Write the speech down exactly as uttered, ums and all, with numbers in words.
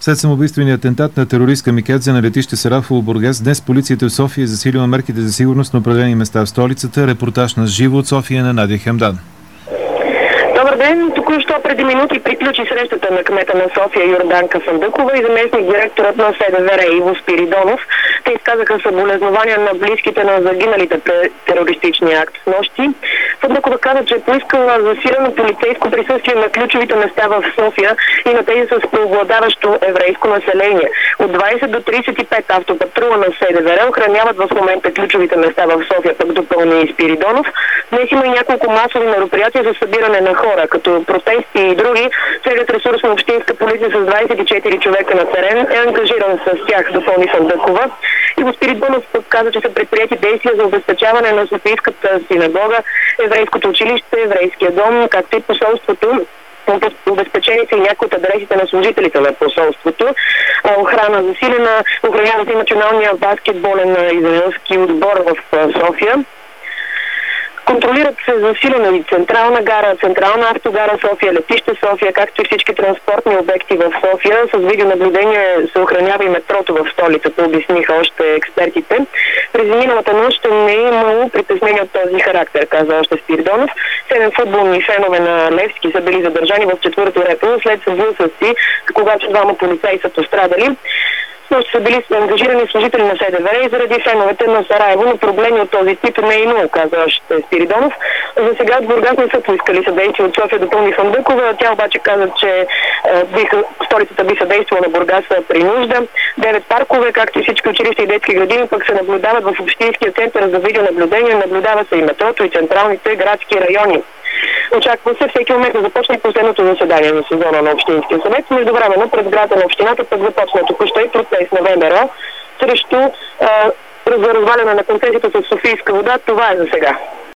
След самоубийствения атентат на терорист камикадзе на летище Сарафово, Бургас, днес полицията в София е засилила мерките за сигурност на определени места в столицата. Репортаж на живо от София на Надя Хемдан. Добър ден! Току-що преди минути приключи срещата на кмета на София Йорданка Фандъкова и заместник директорът на СДВР Иво Спиридонов. Те изказаха съболезнования на близките на загиналите при терористичния акт с нощи. Фандъкова каза, че е поискала засилено полицейско присъствие на ключовите места в София и на тези с преобладаващо еврейско население. От двадесет до тридесет и пет автопатрула на СДВР охраняват в момента ключовите места в София, пък допълни и Спиридонов. Днес има и няколко масови мероприятия за събиране на хора, като протести и други. Целият ресурс на общинска полиция с двадесет и четири човека на терен е ангажиран с тях, допълни Фандъкова. И Спиридонов пък каза, че са предприяти действия за обезпечаване на Софийската синагога, еврейското училище, еврейския дом, както и посолството. Обезпечени са и някои от адресите на служителите на посолството. Охрана засилена, охранява се националния баскетболен израелски отбор в София. Контролират се засилено и Централна гара, Централна автогара София, летище София, както и всички транспортни обекти в София. С видеонаблюдение се охранява и метрото в столицата, обясниха още експертите. През миналата нощ не е имало притеснение от този характер, каза още Спиридонов. Седем футболни фенове на Левски са били задържани в четвърто репо след сблъсъци, когато двама полицаи са пострадали. Нощ са били ангажирани служители на СДВР и заради феновете на Сараево, но проблеми от този тип не е имало, каза още Спиридонов. За сега от Бургас не са поискали съдействие от София, допълни Фандъкова. Тя обаче каза, че е, биха, столицата би съдействала на Бургас при нужда. Девет паркове, както и всички училища и детски градини, пък се наблюдават в Общинския център за видеонаблюдение. Наблюдава се и метрото, и централните градски райони. Очаква се всеки момент да започне последното заседание на сезона на Общинския съвет. Междувременно пред сградата на общината пък започна току-що и процес на ВМРО срещу а, разваляне на концесията с Софийска вода. Това е за сега.